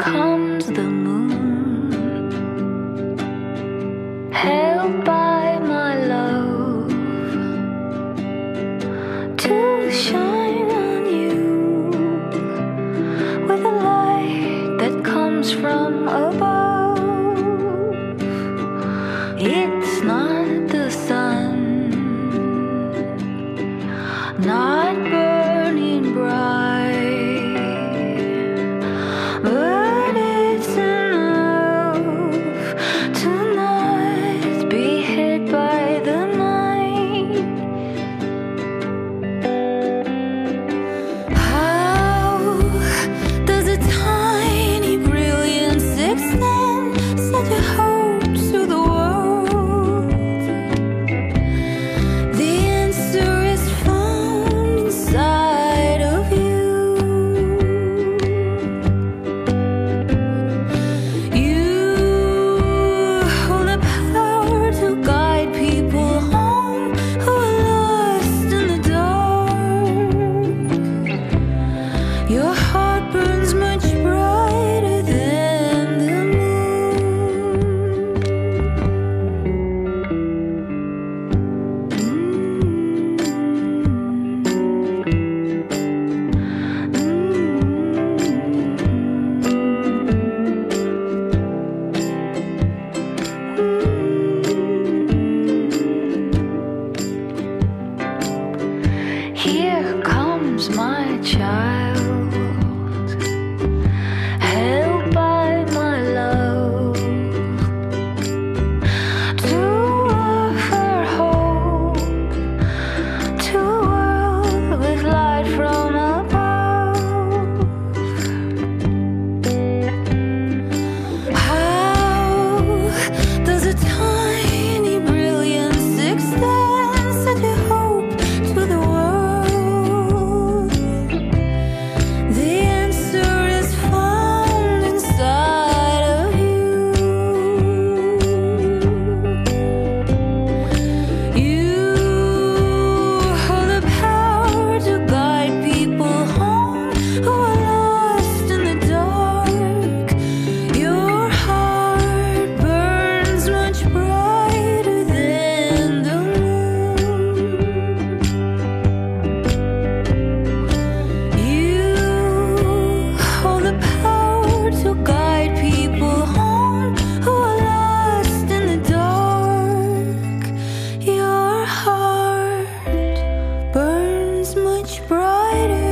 comes the moon, held by my love, to shine on you with a light that comes from above. It's not the sun, not burning bright, but it's enough to not be hit by the night. How does a tiny brilliance extend such a hope to the world? The answer is found inside of you. You hold the power to guide people home who are lost in the dark. Your heart burns much brighter than the Here comes my child, held by my love, to offer hope to a world with light from above. How does a tiny brilliance extend such a hope to the world? The answer is found inside of you. You hold the power to guide people home who are lost in the dark. Your heart burns much brighter than the moon. You hold the power to guide people home who are lost in the dark. Your heart burns much brighter